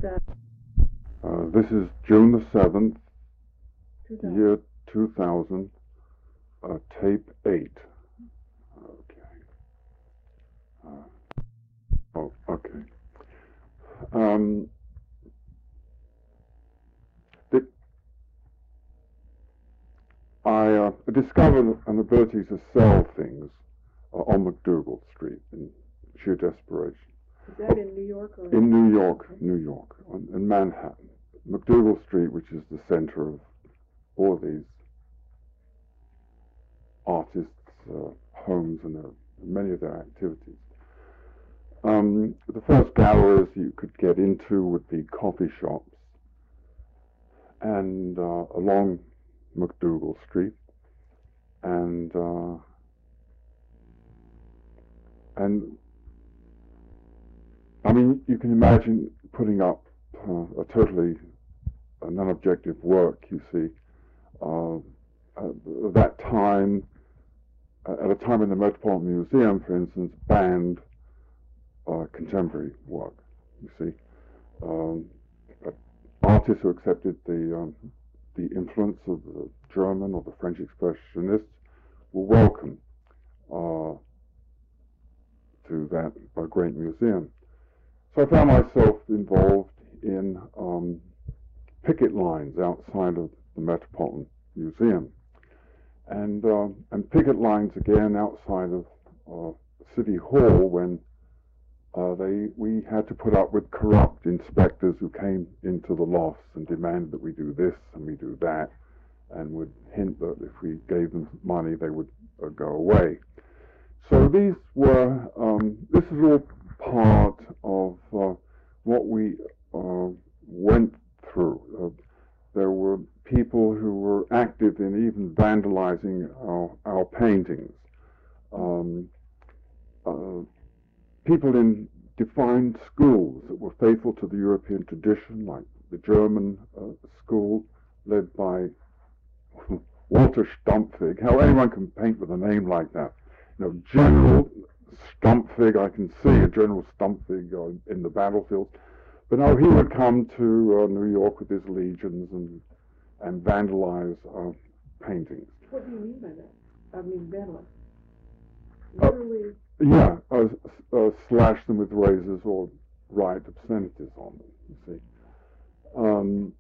This is June the 7th, 2000. year 2000, tape 8. Okay. Okay. Um, I discovered an ability to sell things on McDougal Street in sheer desperation. Is that in New York or? In New York, in Manhattan. McDougal Street, which is the center of all of these artists' homes and many of their activities. The first galleries you could get into would be coffee shops, and along McDougal Street, and I mean, you can imagine putting up a totally non-objective work. You see, at that time, at a time when the Metropolitan Museum, for instance, banned contemporary work. You see, artists who accepted the influence of the German or the French expressionists were welcome to that great museum. So I found myself involved in picket lines outside of the Metropolitan Museum, and picket lines again outside of City Hall when we had to put up with corrupt inspectors who came into the lofts and demanded that we do this and we do that, and would hint that if we gave them money they would go away. So these were this is all part of what we went through. There were people who were active in even vandalizing our paintings. People in defined schools that were faithful to the European tradition, like the German school led by Walter Stumpfig. How anyone can paint with a name like that? You know, General Stumpfig. I can see a General Stumpfig in the battlefield. But no, he would come to New York with his legions and vandalize paintings. What do you mean by that? I mean, vandalize. Literally. Yeah, slash them with razors or write obscenities on them, you see.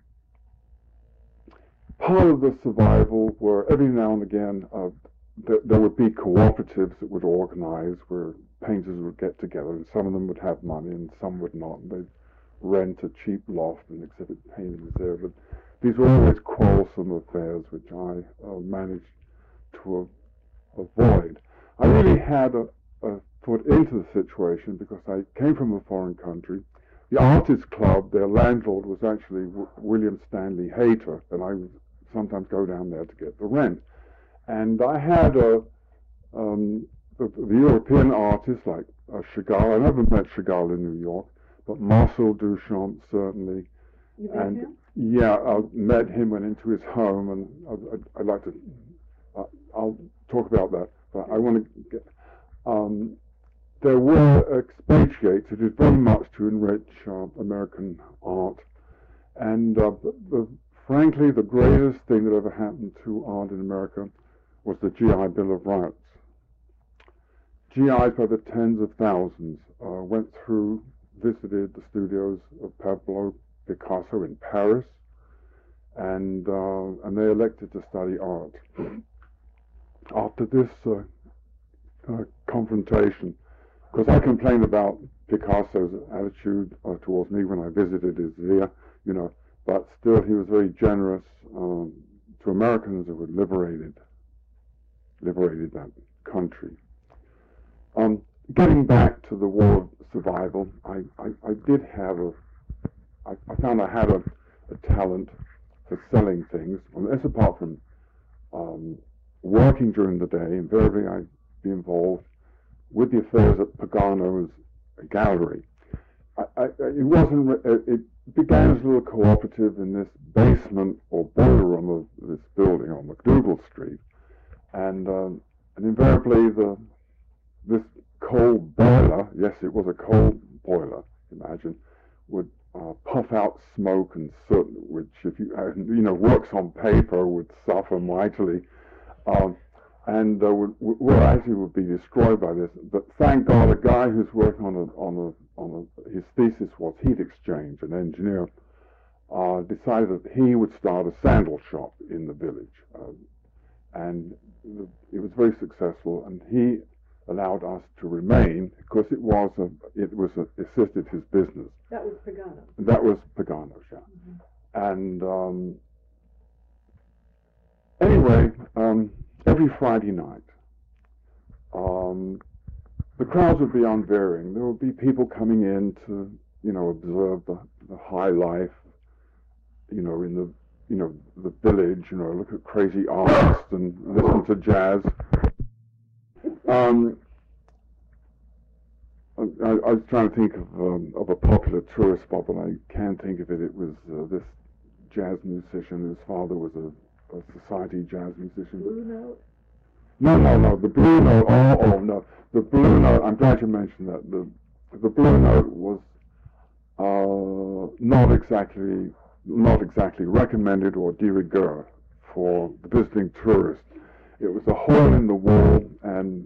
Part of the survival were every now and again there would be cooperatives that would organize where painters would get together, and some of them would have money and some would not, and they'd rent a cheap loft and exhibit paintings there. But these were always quarrelsome affairs which I managed to avoid. I really had a foot into the situation because I came from a foreign country. The Artists Club, their landlord was actually William Stanley Hayter, and I would sometimes go down there to get the rent. And I had the European artists like Chagall. I never met Chagall in New York, but Marcel Duchamp certainly. You met him? Yeah, I met him, went into his home, and I'd like to. I'll talk about that, but I want to get. There were expatriates who did very much to enrich American art, and frankly, the greatest thing that ever happened to art in America was the GI Bill of Rights. GIs by the tens of thousands went through, visited the studios of Pablo Picasso in Paris, and they elected to study art. After this confrontation, because I complained about Picasso's attitude towards me when I visited his villa, you know, but still he was very generous to Americans who had liberated that country. Getting back to the War of Survival, I did have I found I had a talent for selling things. That's apart from working during the day. Invariably, I'd be involved with the affairs at Pagano's gallery. It began as a little cooperative in this basement or boiler room of this building on McDougal Street, and invariably this coal boiler, yes, it was a coal boiler, imagine, would puff out smoke and soot, which, if you works on paper, would suffer mightily, would be destroyed by this. But thank God, a guy who's working his thesis was heat exchange, an engineer, decided that he would start a sandal shop in the village, and it was very successful. And he allowed us to remain because it assisted his business. That was Pagano. That was Pagano's, yeah. Mm-hmm. And anyway, every Friday night, the crowds would be unvarying. There would be people coming in to, observe the high life, in the village, look at crazy artists and listen to jazz. I was trying to think of a popular tourist spot, but I can't think of it. It was this jazz musician whose father was a society jazz musician. Blue Note? No. The Blue Note. Oh, no. The Blue Note. I'm glad you mentioned that. The Blue Note was not exactly recommended or de rigueur for the visiting tourist. It was a hole in the wall, and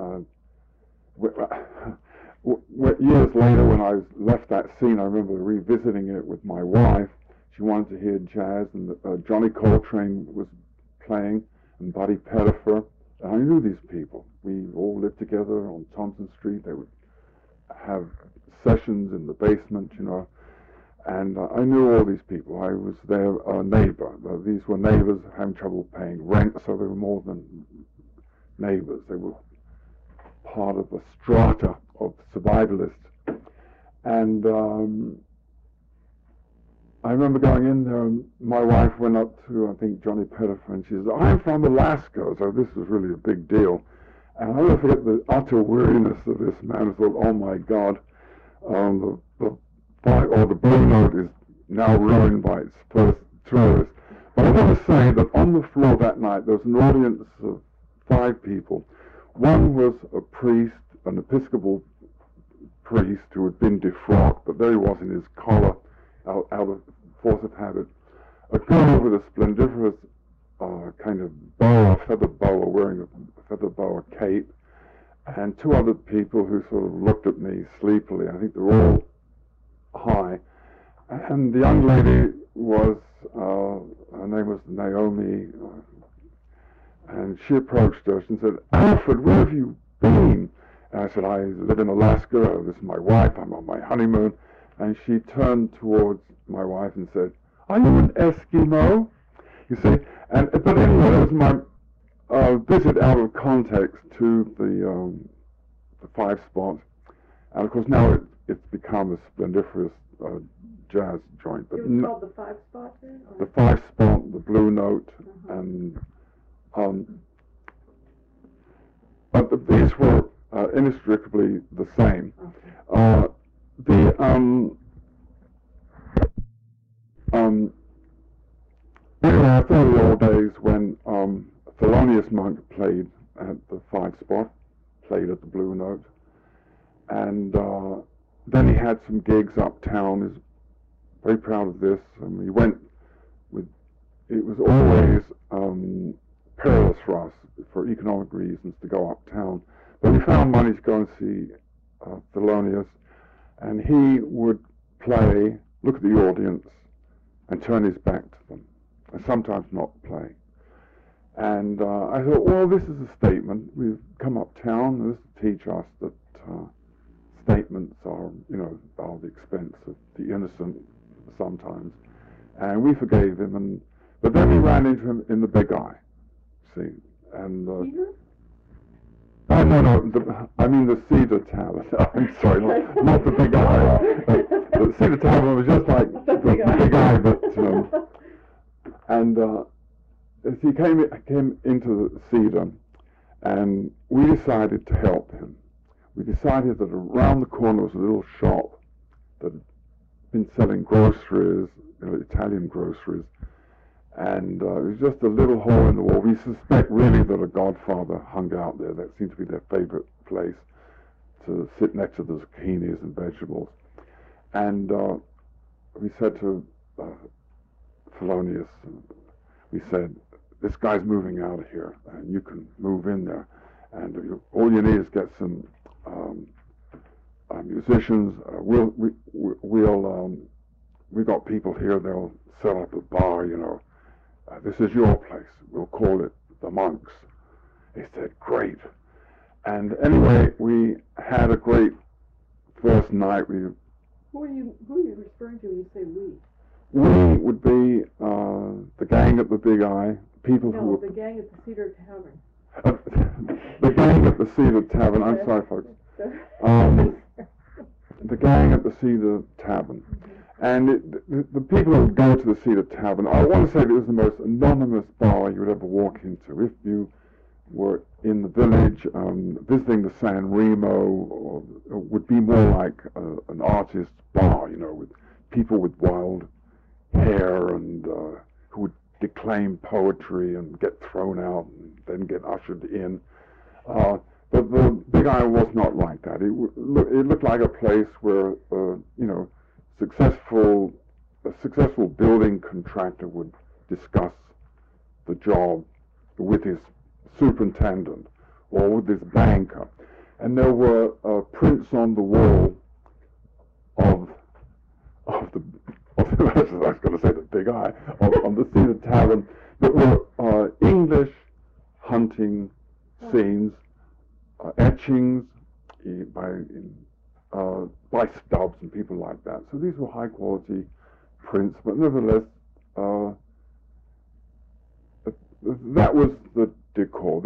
years later, when I left that scene, I remember revisiting it with my wife. She wanted to hear jazz, and Johnny Coltrane was playing, and Buddy Pettifer. And I knew these people. We all lived together on Thompson Street. They would have sessions in the basement, and I knew all these people. I was their neighbor. These were neighbors having trouble paying rent, so they were more than neighbors. They were part of a strata of survivalists. And I remember going in there, and my wife went up to, I think, Johnny Pettifer, and she said, "I'm from Alaska," so this was really a big deal. And I'll never forget the utter weariness of this man. I thought, oh my God, the Blue Note is now ruined by its first tourist. But I want to say that on the floor that night, there was an audience of 5 people. One was a priest, an Episcopal priest who had been defrocked, but there he was in his collar, out of force of habit. A girl with a splendiferous kind of boa, feather boa, wearing a feather boa cape, and 2 other people who sort of looked at me sleepily. I think they were all high. And the young lady was, her name was Naomi, and she approached us and said, "Alfred, where have you been?" And I said, "I live in Alaska. This is my wife. I'm on my honeymoon." And she turned towards my wife and said, "Are you an Eskimo?" You see? But anyway, that was my visit out of context to the 5 Spot. And of course now it's become a splendiferous jazz joint. But it was called the 5 Spot then? The 5 Spot, the Blue Note, and but these were inextricably the same. Okay. Anyway, I thought of the old days when Thelonious Monk played at the 5 Spot, played at the Blue Note, and then he had some gigs uptown. He's very proud of this, and he went with. It was always perilous for us, for economic reasons, to go uptown. But we found money to go and see Thelonious, and he would play, look at the audience, and turn his back to them, and sometimes not play. And I thought, well, this is a statement. We've come uptown. This will teach us that statements are, are the expense of the innocent sometimes. And we forgave him, but then we ran into him in the Big Eye. See, and no, I mean the Cedar Tavern. I'm sorry, not the Big Eye. The Cedar Tavern was just like the Big Eye, but as he came into the Cedar, and we decided to help him. We decided that around the corner was a little shop that had been selling groceries, Italian groceries, and it was just a little hole in the wall. We suspect really that a godfather hung out there. That seemed to be their favorite place to sit next to the zucchinis and vegetables. And we said to Thelonious, we said, this guy's moving out of here, and you can move in there. And all you need is get some musicians. We got people here. They'll set up a bar. This is your place. We'll call it the Monks. He said, great. And anyway, we had a great first night. Who are you referring to when you say we? We would be the gang at the Big Eye. People No, who the gang at the Cedar Tavern. the gang at the Cedar Tavern. I'm sorry, folks. The gang at the Cedar Tavern. And the people who would go to the Cedar Tavern, I want to say that it was the most anonymous bar you would ever walk into. If you were in the village visiting the San Remo, would be more like an artist's bar, with people with wild hair and who would declaim poetry and get thrown out and then get ushered in. But the Big Eye was not like that. It looked like a place where, a successful building contractor would discuss the job with his superintendent or with his banker. And there were prints on the wall of the I was going to say the Big Eye, on the Cedar Tavern, that were English hunting scenes, etchings by Stubbs and people like that. So these were high quality prints, but nevertheless, that was the decor.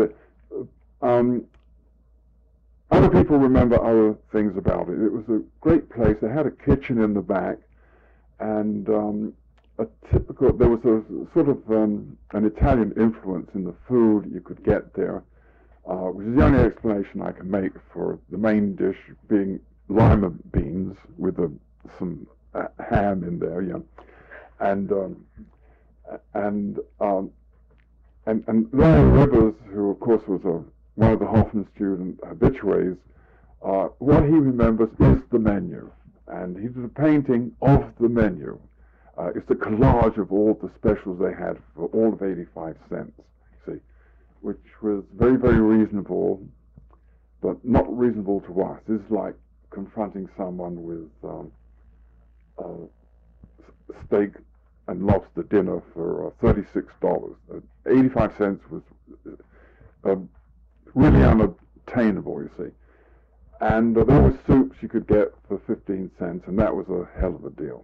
Other people remember other things about it. It was a great place. They had a kitchen in the back, and there was a sort of an Italian influence in the food you could get there, which is the only explanation I can make for the main dish being lima beans with some ham in there, and Larry Rivers, who of course was one of the Hoffman student habitués, what he remembers is the menu, and he did a painting of the menu. It's a collage of all the specials they had for all of 85 cents, you see, which was very, very reasonable, but not reasonable to us. This is like confronting someone with steak and lobster dinner for $36. 85 cents was really unattainable, you see. And there were soups you could get for 15 cents, and that was a hell of a deal.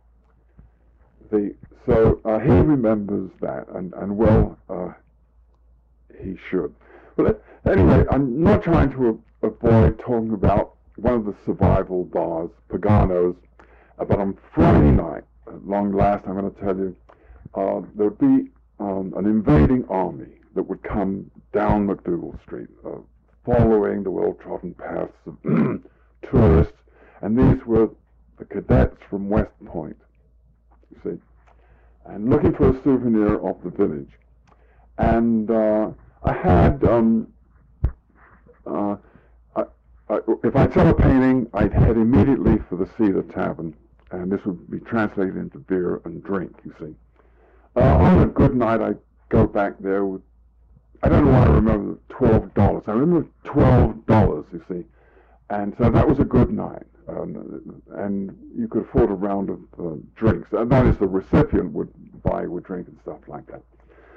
So he remembers that, and well, he should. But anyway, I'm not trying to avoid talking about one of the survival bars, Pagano's, but on Friday night, at long last, I'm going to tell you, there would be an invading army that would come down McDougal Street, following the well-trodden paths of tourists, and these were the cadets from West Point, you see, and looking for a souvenir of the village. And I had, if I saw a painting, I'd head immediately for the Cedar Tavern, and this would be translated into beer and drink, you see. On a good night, I'd go back there with, I don't know why I remember $12. I remember $12, you see. And so that was a good night. And you could afford a round of drinks. And that is, the recipient would buy with drink and stuff like that.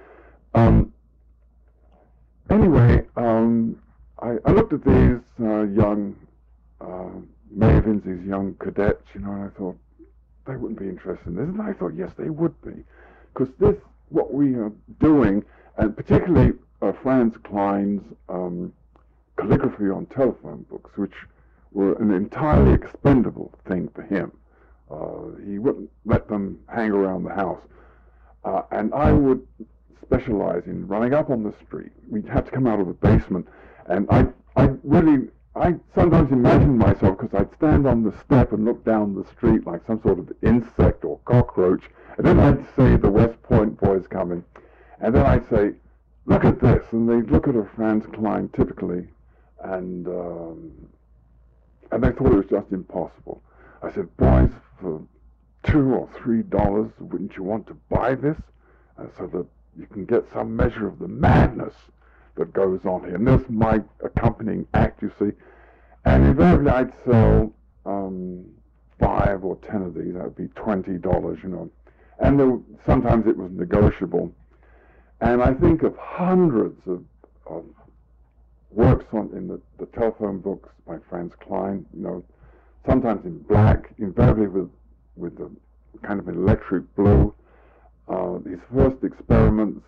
Anyway, I looked at these young mavens, these young cadets, and I thought, they wouldn't be interested in this. And I thought, yes, they would be. Because this, what we are doing, and particularly Franz Klein's calligraphy on telephone books, which were an entirely expendable thing for him. He wouldn't let them hang around the house. And I would specialize in running up on the street. We'd have to come out of the basement, and I sometimes imagined myself, because I'd stand on the step and look down the street like some sort of insect or cockroach, and then I'd see the West Point boys coming, and then I'd say, look at this, and they'd look at a Franz Klein typically, and they thought it was just impossible. I said, boys, for $2 or $3. Wouldn't you want to buy this? So that you can get some measure of the madness that goes on here. And this is my accompanying act, you see. And invariably I'd sell 5 or 10 of these. That would be $20, you know. And sometimes it was negotiable. And I think of hundreds of works in the telephone books by Franz Klein, you know, sometimes in black, invariably with a kind of an electric blue. His first experiments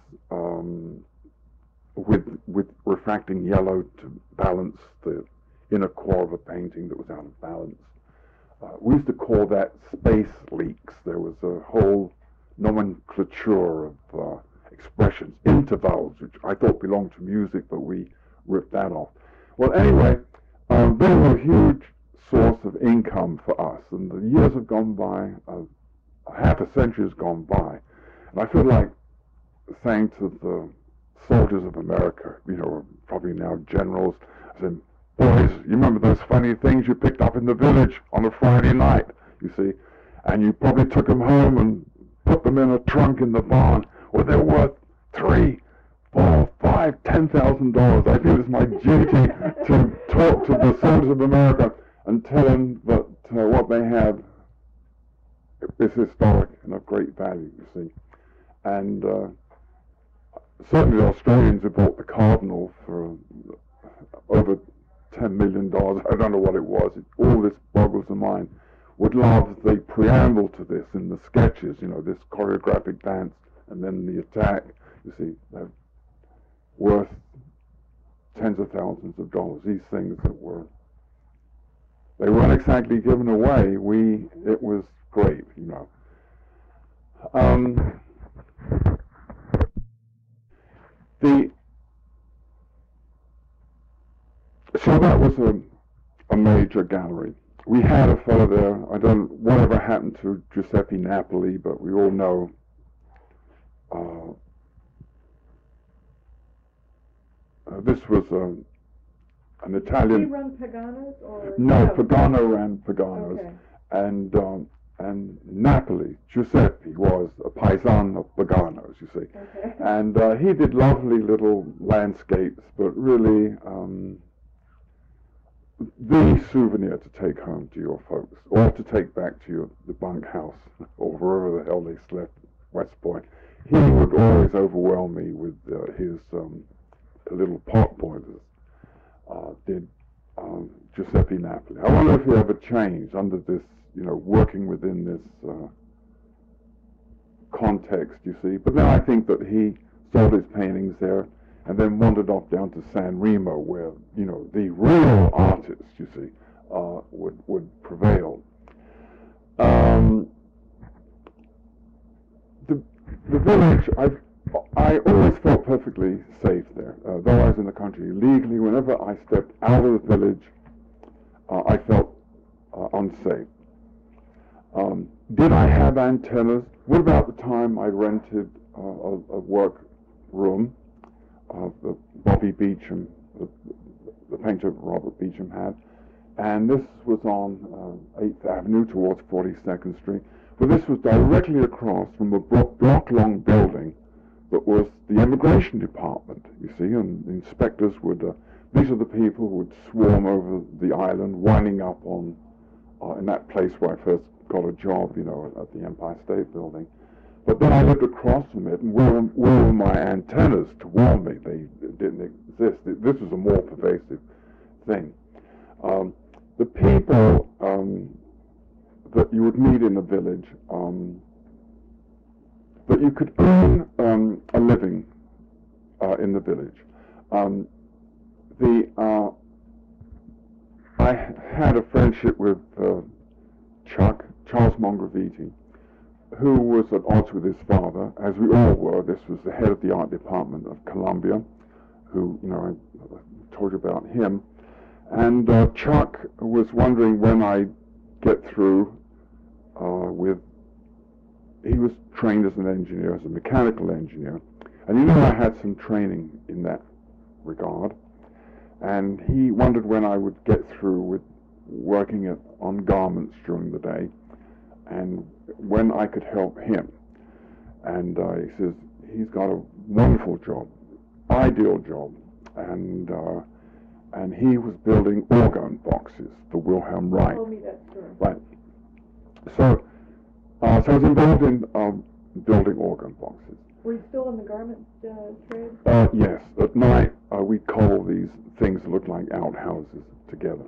with refracting yellow to balance the inner core of a painting that was out of balance. We used to call that space leaks. There was a whole nomenclature of expressions, intervals, which I thought belonged to music, but we ripped that off. Well, anyway, they were a huge source of income for us, and the years have gone by, half a century has gone by, and I feel like saying to the soldiers of America, you know, probably now generals, I said, boys, you remember those funny things you picked up in the village on a Friday night, you see, and you probably took them home and put them in a trunk in the barn. Well, they're worth $3, $4, $5, $10,000. I think it's my duty to talk to the soldiers of America and tell them that what they have is historic and of great value, you see. And certainly the Australians have bought the Cardinal for over $10 million. I don't know what it was. All this boggles the mind. Would love the preamble to this in the sketches, you know, this choreographic dance and then the attack. You see, they're worth tens of thousands of dollars. These things they weren't exactly given away. It was great, you know. So that was a major gallery. We had a fellow there, I don't know whatever happened to Giuseppe Napoli, but we all know this was an Italian. Did he run Pagano's or? No, Pagano ran Pagano's, Okay. and Napoli, Giuseppe, was a paisan of Pagano's, you see. Okay. And he did lovely little landscapes, but really the souvenir to take home to your folks, or to take back to the bunkhouse, or wherever the hell they slept, West Point. He would always overwhelm me with his little pot boilers. Did Giuseppe Napoli. I wonder if he ever changed under this, you know, working within this context, you see. But then I think that he sold his paintings there and then wandered off down to San Remo, where, you know, the real artists, you see, would prevail. The village, I always felt perfectly safe there. Though I was in the country illegally, whenever I stepped out of the village, I felt unsafe. Did I have antennas? What about the time I rented a work room that Bobby Beecham, the painter Robert Beecham had, and this was on 8th Avenue towards 42nd Street. Well, this was directly across from a block-long building that was the immigration department, you see, and the inspectors would, these are the people who would swarm over the island, winding up on, in that place where I first got a job, you know, at the Empire State Building. But then I lived across from it, and where were my antennas to warn me they didn't exist? This was a more pervasive thing. The people that you would meet in the village, that you could earn a living in the village. I had a friendship with Charles Mongraviti, who was at odds with his father, as we all were. This was the head of the art department of Columbia, who, you know, I told you about him. And Chuck was wondering when I'd get through he was trained as an engineer, as a mechanical engineer, and you know I had some training in that regard, and he wondered when I would get through with working on garments during the day, and when I could help him. And he says he's got a wonderful job, ideal job, and he was building orgone boxes for Wilhelm Reich. Tell me that story. Right. So I was involved in building orgone boxes. Were you still in the garment trade? Yes. At night, we cobble these things that look like outhouses together.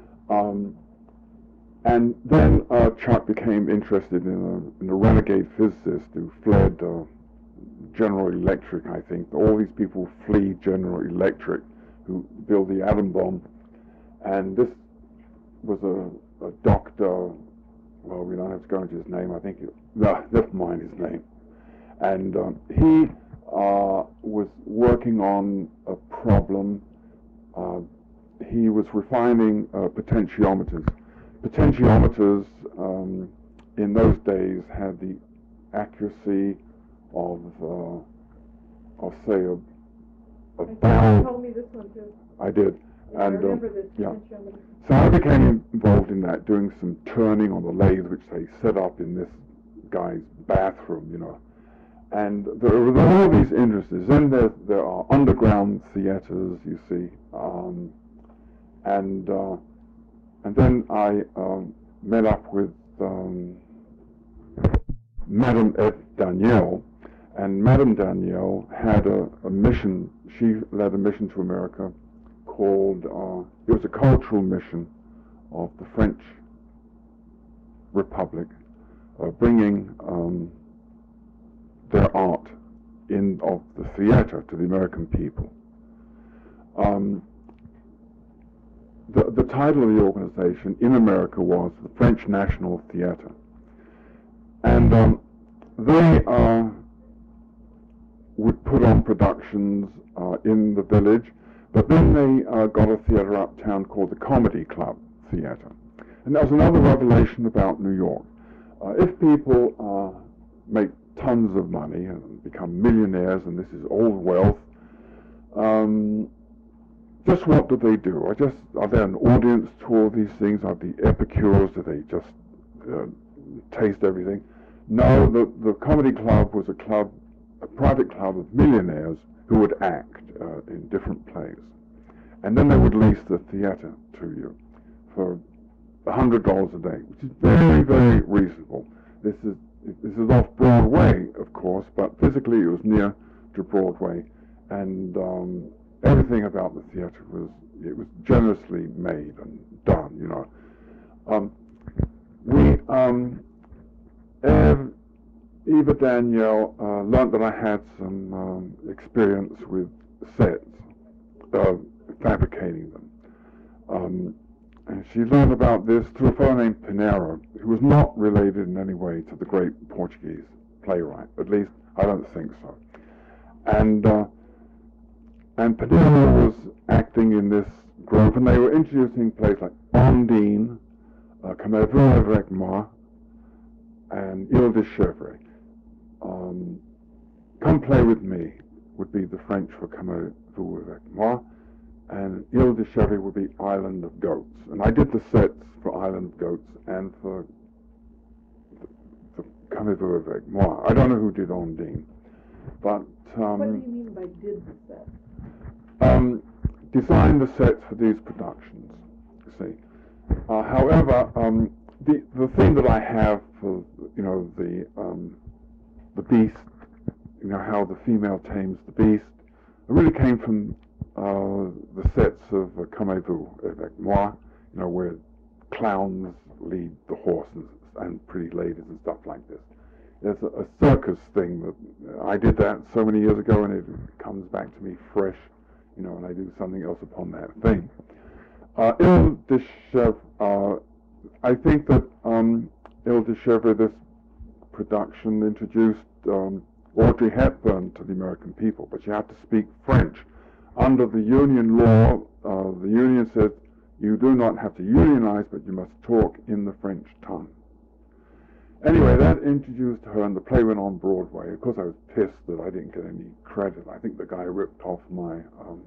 And then Chuck became interested in a renegade physicist who fled General Electric, I think. All these people flee General Electric, who built the atom bomb. And this was a doctor, well, we don't have to go into his name, I think, never mind his name. And he was working on a problem. He was refining potentiometers. Potentiometers in those days had the accuracy of say, a valve. You told me this one too. I did. Yeah, I And remember this yeah. potentiometer. So I became involved in that, doing some turning on the lathe, which they set up in this guy's bathroom, you know. And there were all these industries. Then there are underground theaters, you see, and then I met up with Madame F. Danielle, and Madame Danielle had a mission. She led a mission to America called, it was a cultural mission of the French Republic, bringing their art of the theater to the American people. The title of the organization in America was the French National Theater. And they would put on productions in the village, but then they got a theater uptown called the Comedy Club Theater. And that was another revelation about New York. If people make tons of money and become millionaires, and this is old wealth, just what do they do? Are they an audience tour these things? Are the epicures? Do they just taste everything? No, the comedy club was a private club of millionaires who would act in different plays. And then they would lease the theater to you for $100 a day, which is very, very reasonable. This is off Broadway, of course, but physically it was near to Broadway, and everything about the theater was generously made and done, you know. Eva Danielle learned that I had some experience with sets, fabricating them. And she learned about this through a fellow named Pinheiro, who was not related in any way to the great Portuguese playwright. At least, I don't think so. And Pinheiro was acting in this group, and they were introducing plays like Ondine, Comme elle veut avec moi, and Ile de Chèvre. Come Play With Me would be the French for Comme elle veut avec moi, and Ile de Chèvre would be Island of Goats. And I did the sets for Island of Goats and for the Comme elle veut avec moi. I don't know who did Ondine, but What do you mean by did the set? Designed the sets for these productions, you see. However, the thing that I have for, you know, the beast, you know, how the female tames the beast, it really came from the sets of Comme elle veut avec moi, you know, where clowns lead the horses and pretty ladies and stuff like this. There's a circus thing that I did that so many years ago, and it comes back to me fresh, you know, and I do something else upon that thing. Ile de Chèvre, I think that Ile de Chèvre, this production, introduced Audrey Hepburn to the American people, but you have to speak French. Under the union law, the union said you do not have to unionize, but you must talk in the French tongue. Anyway, that introduced her, and the play went on Broadway. Of course, I was pissed that I didn't get any credit. I think the guy ripped off my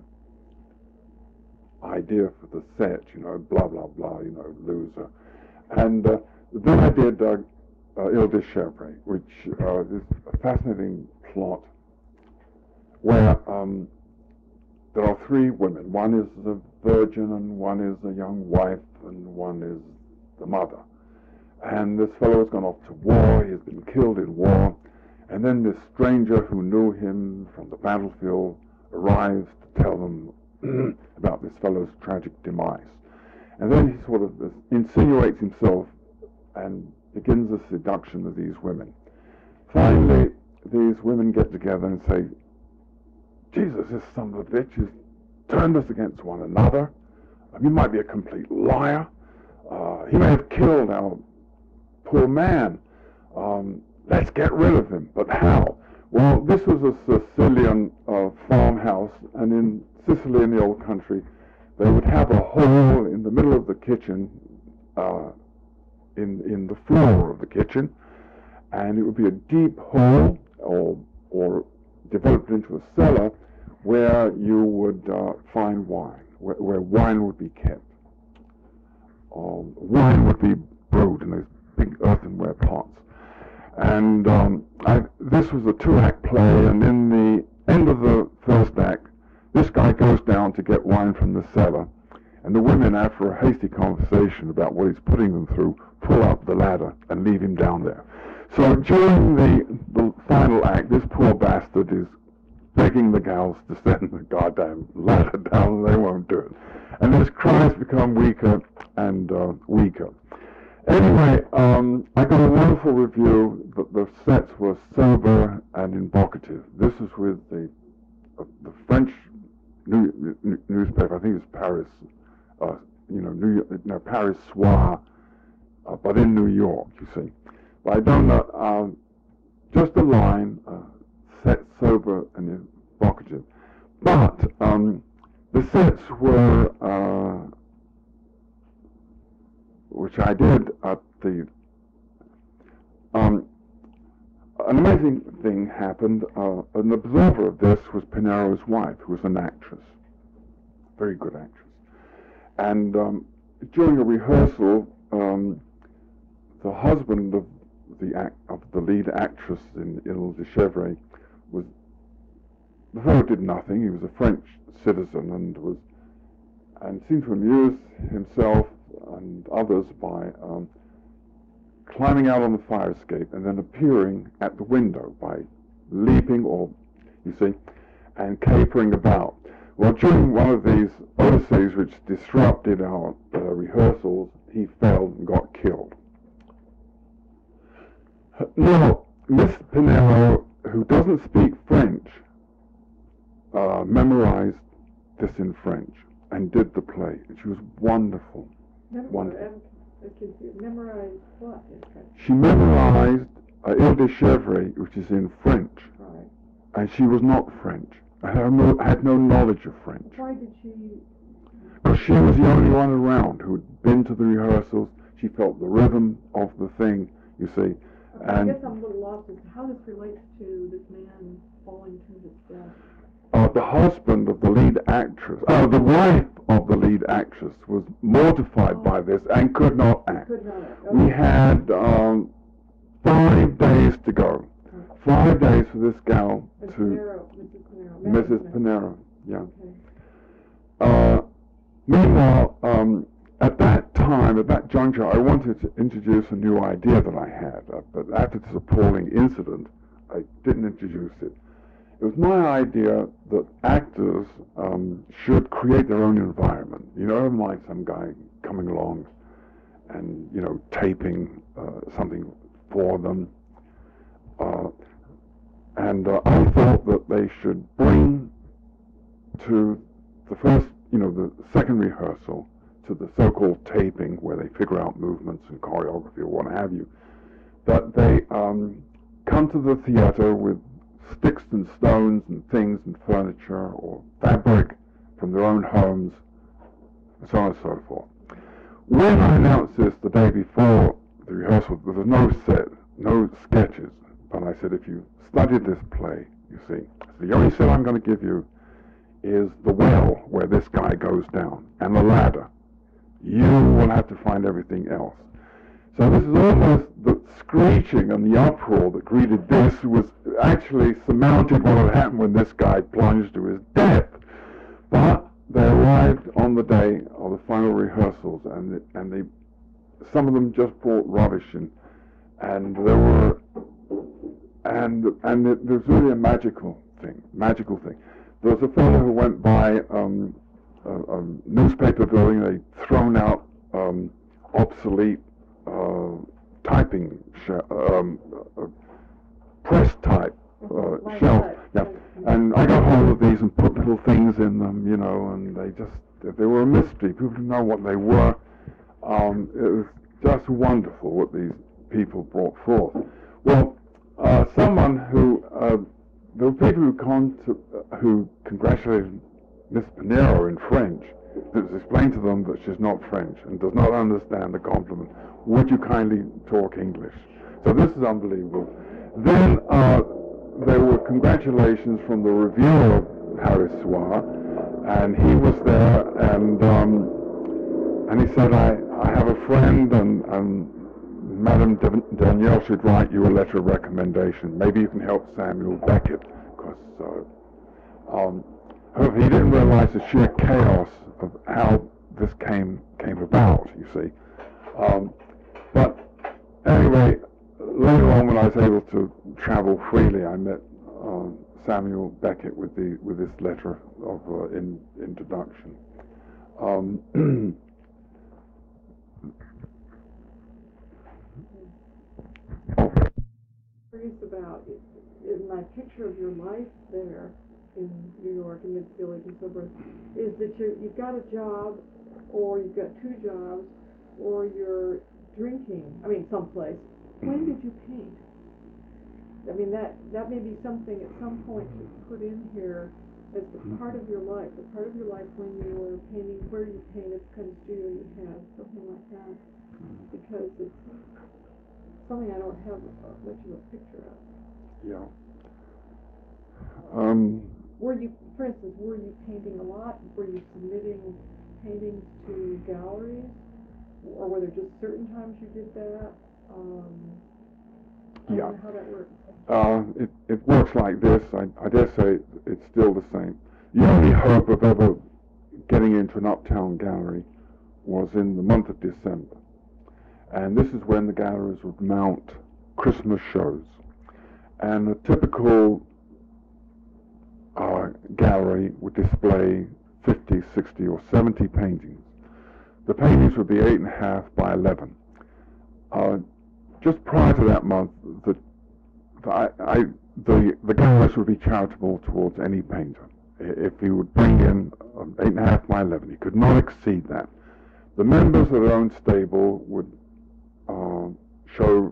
idea for the set, you know, blah, blah, blah, you know, loser. And then I did Ile de Chèvre, which is a fascinating plot where there are three women. One is the virgin, and one is a young wife, and one is the mother. And this fellow has gone off to war. He has been killed in war. And then this stranger who knew him from the battlefield arrives to tell them about this fellow's tragic demise. And then he sort of insinuates himself and begins the seduction of these women. Finally, these women get together and say, Jesus, this son of a bitch has turned us against one another. He might be a complete liar. He may have killed our poor man. Let's get rid of him. But how? Well, this was a Sicilian farmhouse, and in Sicily, in the old country, they would have a hole in the middle of the kitchen, in the floor of the kitchen, and it would be a deep hole, or developed into a cellar, where you would find wine, where wine would be kept. Wine would be brewed in those big earthenware pots. And this was a two-act play, and in the end of the first act, this guy goes down to get wine from the cellar, and the women, after a hasty conversation about what he's putting them through, pull up the ladder and leave him down there. So during the final act, this poor bastard is begging the gals to send the goddamn ladder down, and they won't do it. And his cries become weaker and weaker. Anyway, I got a wonderful review that the sets were sober and evocative. This is with the French newspaper. I think it's Paris, Paris Soir, but in New York, you see. But I don't know, just a line, set sober and evocative. But the sets were, which I did at the, an amazing thing happened. An observer of this was Pinero's wife, who was an actress, very good actress. And during a rehearsal, the husband of the lead actress in Ile de Chèvre the fellow did nothing. He was a French citizen and seemed to amuse himself and others by climbing out on the fire escape and then appearing at the window by leaping, or you see, and capering about. Well, during one of these odysseys which disrupted our rehearsals, he fell and got killed. Now, Miss Pinero, who doesn't speak French, memorized this in French and did the play. She was wonderful. Wonderful. Memorized what in French? She memorized Ile de Chèvre, which is in French, right. And she was not French. Had no knowledge of French. Why did she? Because she was the only one around who had been to the rehearsals. She felt the rhythm of the thing, you see. I guess I'm a little lost as to how this relates to this man falling to his death. The husband of the lead actress, the wife of the lead actress, was mortified by this and could not act. Okay. We had 5 days to go. 5 days for this gal Mrs. Pinero, yeah. Okay. Meanwhile, at that juncture, I wanted to introduce a new idea that I had, but after this appalling incident, I didn't introduce it. It was my idea that actors should create their own environment. You know, like some guy coming along and, taping something for them. And I thought that they should bring to the second rehearsal, to the so-called taping, where they figure out movements and choreography or what have you, that they come to the theater with sticks and stones and things and furniture or fabric from their own homes, and so on and so forth. When I announced this the day before the rehearsal, there was no set, no sketches, but I said, if you studied this play, you see, the only set I'm going to give you is the well where this guy goes down, and the ladder. You will have to find everything else. So this is almost the screeching and the uproar that greeted this was actually surmounted what had happened when this guy plunged to his death. But they arrived on the day of the final rehearsals, and some of them just brought rubbish in, and there were, and it was really a magical thing. There was a fellow who went by a newspaper building. They'd thrown out obsolete typing press type shelf. Yeah. And I got hold of these and put little things in them, and they were a mystery. People didn't know what they were. It was just wonderful what these people brought forth. Well, someone there were people who congratulated Miss Pinero in French. It was explained to them that she's not French and does not understand the compliment. Would you kindly talk English? So this is unbelievable. Then there were congratulations from the reviewer of Harry Soir, and he was there, and he said, I have a friend, and Madame Danielle should write you a letter of recommendation. Maybe you can help Samuel Beckett, because however, he didn't realize the sheer chaos of how this came about, you see. But anyway, later on, when I was able to travel freely, I met Samuel Beckett with this letter of introduction. Curious about in my picture of your life there in New York, in Mid Village and so forth, is that you've got a job, or you've got two jobs, or you're drinking. I mean, someplace. When did you paint? I mean, that may be something at some point to put in here as part of your life, when you were painting, where you painted, what kind of studio you had, something like that. Because it's something I don't have much of a picture of. Yeah. Were you, for instance, painting a lot? Were you submitting paintings to galleries? Or were there just certain times you did that? I don't know how that works. It works like this. I dare say it's still the same. The only hope of ever getting into an uptown gallery was in the month of December. And this is when the galleries would mount Christmas shows. And a typical gallery would display 50, 60, or 70 paintings. The paintings would be 8.5 by 11. Just prior to that month, the galleries would be charitable towards any painter. If he would bring in 8.5 by 11, he could not exceed that. The members of their own stable would show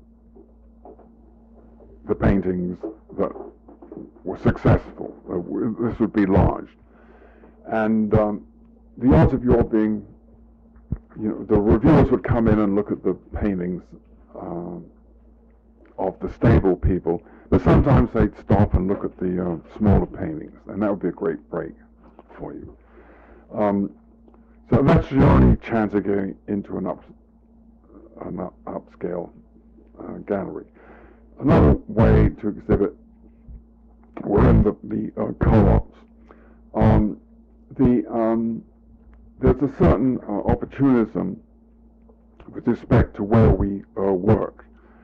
the paintings that were successful. This would be lodged. And the odds of your being, the reviewers would come in and look at the paintings of the stable people, but sometimes they'd stop and look at the smaller paintings, and that would be a great break for you. So that's your only chance of getting into an upscale gallery. Another way to exhibit were in the co-ops. There's a certain opportunism with respect to where we work.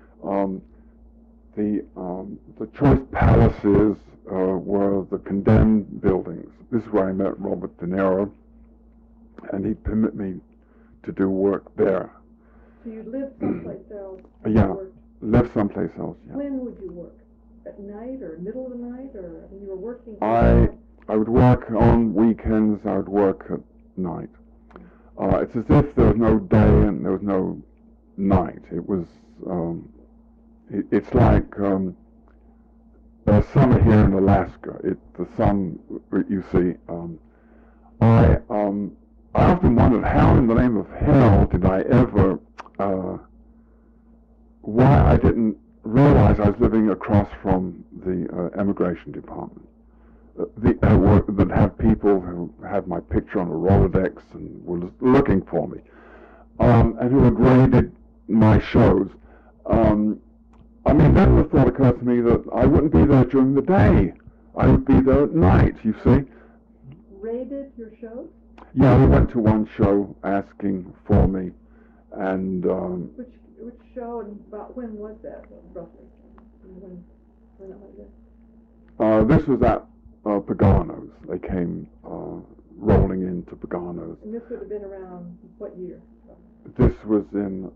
The choice palaces were the condemned buildings. This is where I met Robert De Niro, and he'd permit me to do work there. So you lived someplace else? Yeah, lived someplace else, yeah. When would you work? At night or middle of the night, or you were working? I would work on weekends. I would work at night. It's as if there was no day and there was no night. It was. It's like summer here in Alaska. The sun you see. I often wondered how in the name of hell did I ever. Why I didn't realize I was living across from the immigration department. That have people who had my picture on a Rolodex and were looking for me, and who were graded my shows. I mean, then the thought occurred to me that I wouldn't be there during the day. I would be there at night, you see. Rated your shows? Yeah, we went to one show asking for me, and Which show and about when was that roughly? When it was this was at Pagano's. They came rolling into Pagano's. And this would have been around what year? This was in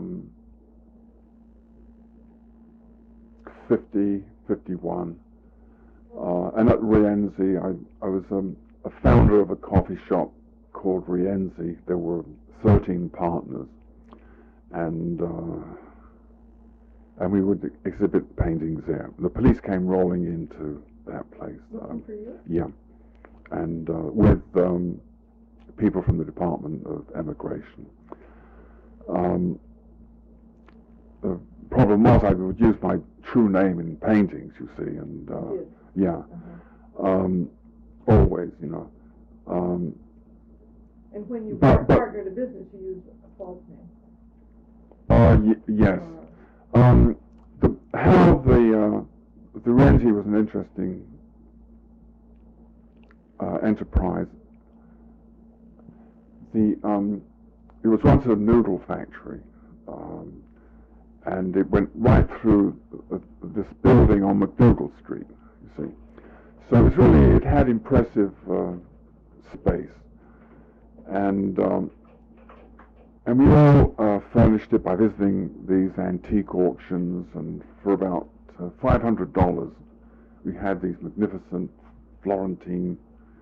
50, 51. And at Rienzi, I was a founder of a coffee shop called Rienzi. There were 13 partners, and we would exhibit paintings there. The police came rolling into that place. Looking for you? Yeah, and with people from the Department of Immigration. The problem was I would use my true name in paintings, you see, and yeah, always, you know. And when you partnered a business, you used a false name. Yes. How the Rienzi was an interesting enterprise. It was once a noodle factory, and it went right through this building on McDougal Street, you see. So it had impressive space, and we all furnished it by visiting these antique auctions, and for about $500 we had these magnificent Florentine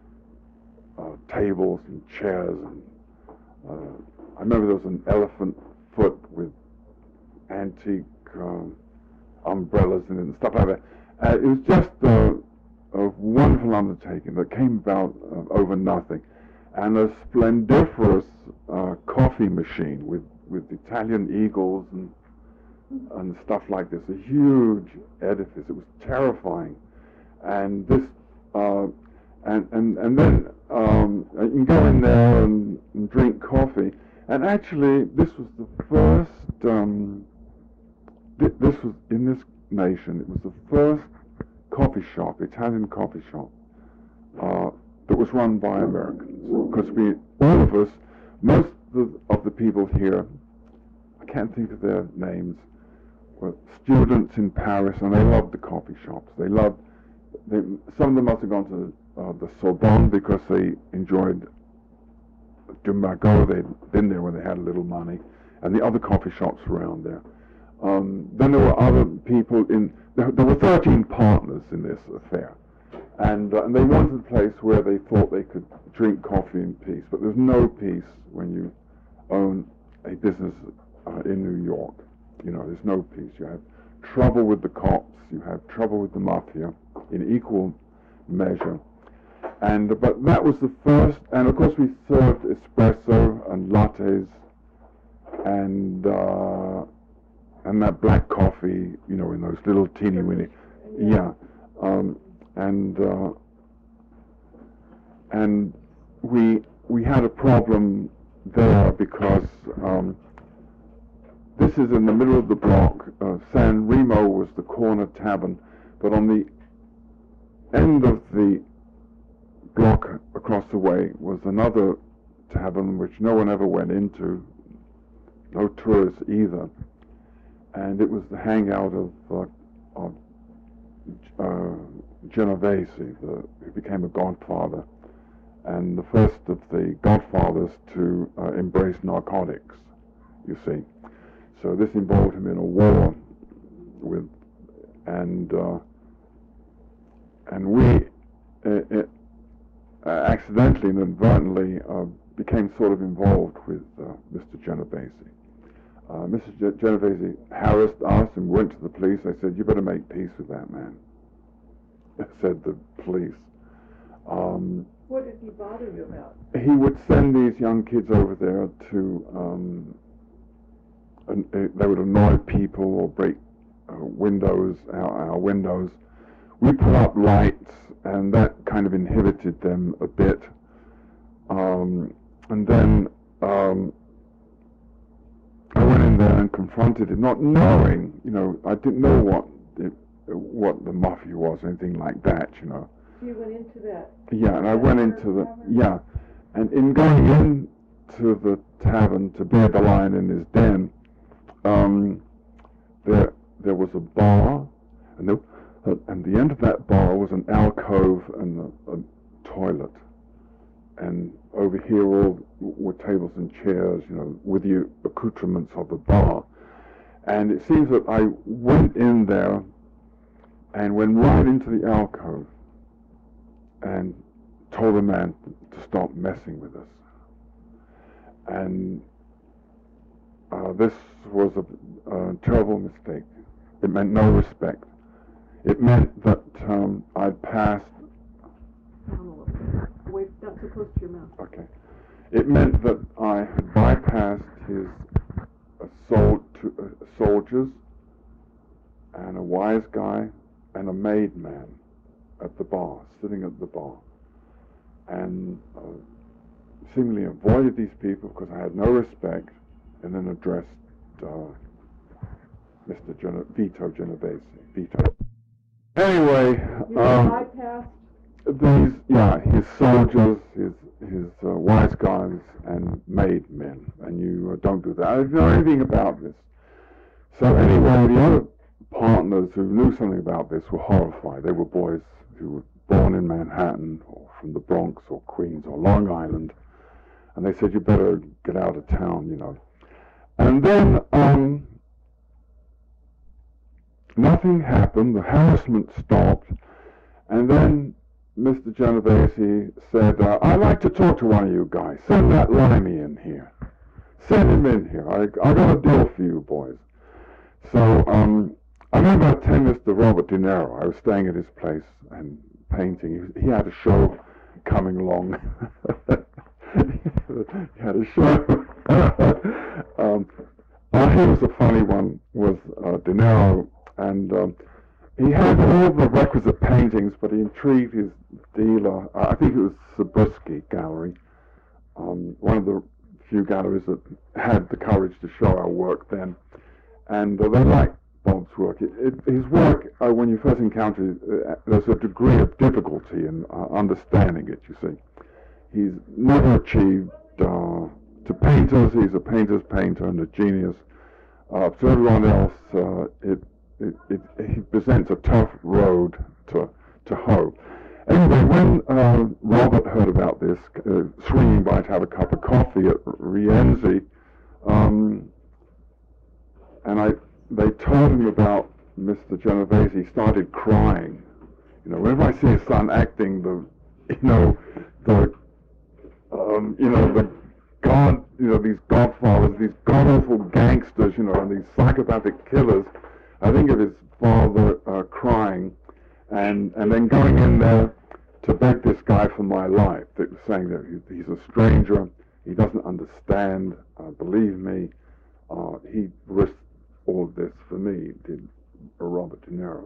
tables and chairs, and I remember there was an elephant foot with antique umbrellas in it and stuff like that. It was just a wonderful undertaking that came about over nothing, and a splendiferous coffee machine with Italian eagles and stuff like this. A huge edifice. It was terrifying, and this and then you can go in there and drink coffee. And actually, this was the first. This was in this nation. It was the first coffee shop, Italian coffee shop, that was run by Americans. Because all of us, most of the people here, I can't think of their names, were students in Paris, and they loved the coffee shops. Some of them must have gone to the Sorbonne because they enjoyed Dumago. They'd been there when they had a little money, and the other coffee shops around there. Then there were other people there were 13 partners in this affair, and they wanted a place where they thought they could drink coffee in peace. But there's no peace when you own a business in New York. You know, there's no peace. You have trouble with the cops. You have trouble with the mafia in equal measure. But that was the first, and of course we served espresso and lattes and that black coffee, you know, in those little teeny weeny, yeah, and we had a problem there because this is in the middle of the block. San Remo was the corner tavern, but on the end of the block across the way was another tavern which no one ever went into, no tourists either, and it was the hangout of Genovese, who became a godfather, and the first of the godfathers to embrace narcotics, you see. So this involved him in a war with, and we accidentally and inadvertently became sort of involved with Mr. Genovese. Mr. Genovese harassed us and went to the police. They said, "You better make peace with that man," said the police. What did he bother you about? He would send these young kids over there to, they would annoy people or break windows, our windows. We put up lights, and that kind of inhibited them a bit. And then I went in there and confronted him, not knowing, I didn't know what the mafia was, anything like that, You went into that? Yeah, and I went into and in going into the tavern to bear the lion in his den, there was a bar, and the end of that bar was an alcove and a toilet, and over here all were tables and chairs, with the accoutrements of the bar. And it seems that I went in there and went right into the alcove and told the man to stop messing with us. And this was a terrible mistake. It meant no respect. It meant that I'd passed... Wait, not so close to your mouth. Okay. It meant that I had bypassed his soldiers and a wise guy and a maid man at the bar, sitting at the bar, and seemingly avoided these people because I had no respect, and then addressed Mr. Vito Genovese. Vito. Anyway, you bypassed his soldiers, his wise guys and maid men, and you don't do that. I didn't know anything about this. So anyway, the other partners who knew something about this were horrified. They were boys who were born in Manhattan or from the Bronx or Queens or Long Island, and they said, you better get out of town, And then nothing happened. The harassment stopped, and then Mr. Genovese said, I'd like to talk to one of you guys. Send that Limey in here. Send him in here. I got a deal for you boys. So I remember telling this to Robert De Niro. I was staying at his place and painting. He had a show coming along. He had a show. He was a funny one, was De Niro, and he had all the requisite paintings, but he intrigued his dealer. I think it was Zabriskie Gallery, one of the few galleries that had the courage to show our work then. And they liked Bob's work. His work, when you first encounter it, there's a degree of difficulty in understanding it, you see. He's never achieved, to painters, he's a painter's painter and a genius. To everyone else, he presents a tough road to hoe. Anyway, when Robert heard about this, swinging by to have a cup of coffee at Rienzi, and they told him about Mr. Genovese, he started crying. Whenever I see his son acting these godfathers, these god-awful gangsters, and these psychopathic killers, I think of his father crying, and then going in there to beg this guy for my life, saying that he's a stranger, he doesn't understand, believe me, he risked all of this for me, did Robert De Niro.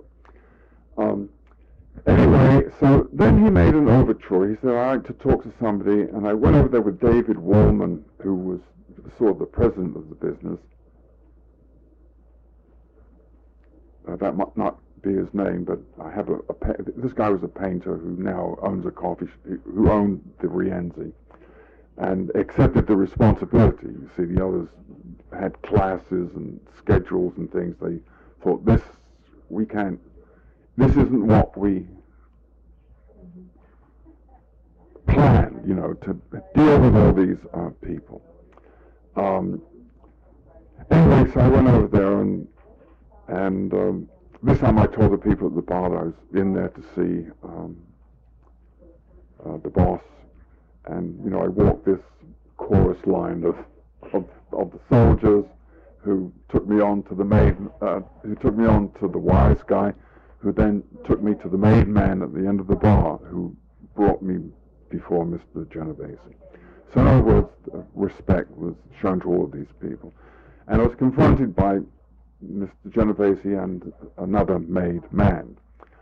Anyway, so then he made an overture. He said, I'd like to talk to somebody, and I went over there with David Wallman, who was sort of the president of the business. That might not be his name, but I have this guy was a painter who now owns a coffee shop, who owned the Rienzi, and accepted the responsibility. You see, the others had classes and schedules and things. They thought, this isn't what we planned, to deal with all these people. Anyway, so I went over there, and this time I told the people at the bar that I was in there to see the boss, and I walked this chorus line of the soldiers who took me on to the maid, who took me on to the wise guy, who then took me to the maid man at the end of the bar, who brought me before Mr. Genovese. So in other words, respect was shown to all of these people. And I was confronted by Mr. Genovese and another maid man.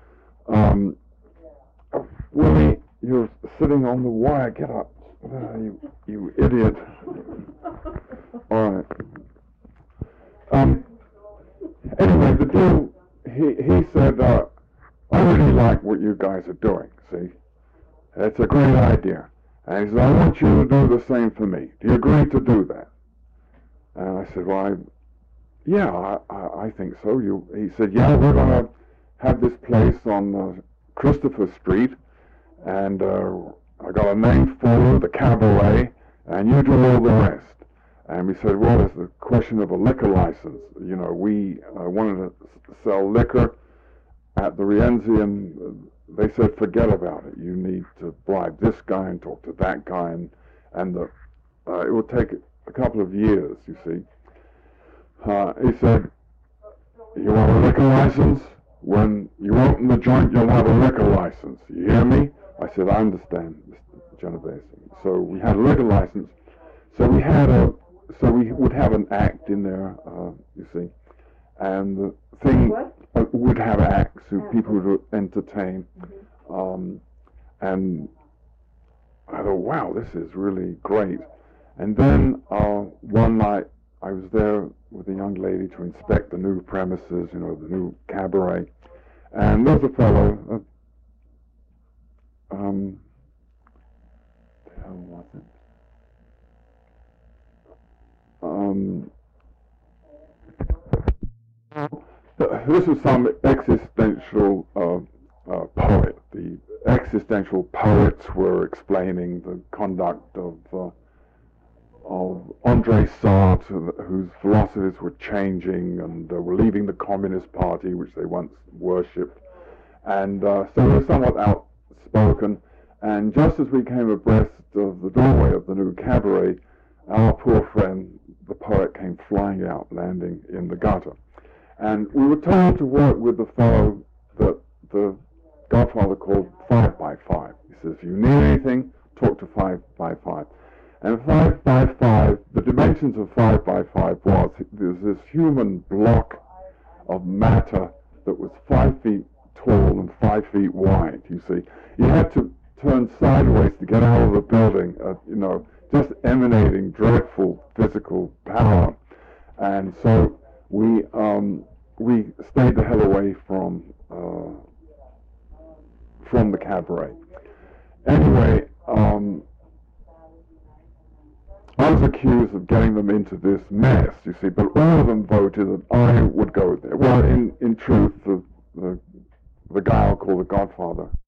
Willie, you're sitting on the wire. Get up. You idiot. All right. Um, anyway, the deal, he said, I really like what you guys are doing, see? It's a great idea. And he said, I want you to do the same for me. Do you agree to do that? And I said, well, yeah, I think so. He said, yeah, we're going to have this place on Christopher Street, and I got a name for the cabaret, and you do all the rest. And we said, well, it's the question of a liquor license. You know, we wanted to sell liquor at the Rienzi, and they said, forget about it. You need to bribe this guy and talk to that guy, and it would take a couple of years, you see. He said, you want a liquor license? When you open the joint, you'll have a liquor license. You hear me? I said, I understand, Mr. Genovese. So we had a liquor license. So we would have an act in there, you see. And the thing would have acts who people would entertain. And I thought, wow, this is really great. And then one night I was there with a young lady to inspect the new premises, you know, the new cabaret. And there was a fellow, the hell was it? This was some existential poet. The existential poets were explaining the conduct of André Sartre, whose philosophies were changing and were leaving the Communist Party, which they once worshipped. And so they were somewhat outspoken. And just as we came abreast of the doorway of the new cabaret, our poor friend, the poet, came flying out, landing in the gutter. And we were told to work with the fellow that the Godfather called 5 by 5. He says, if you need anything, talk to 5 by 5. And 5 by 5, the dimensions of 5 by 5 was, there's this human block of matter that was 5 feet tall and 5 feet wide, you see. You had to turn sideways to get out of the building, you know, just emanating dreadful physical power. And so we stayed the hell away from the cabaret. Anyway, I was accused of getting them into this mess, you see, but all of them voted that I would go there. Well, in truth, the guy I'll call the Godfather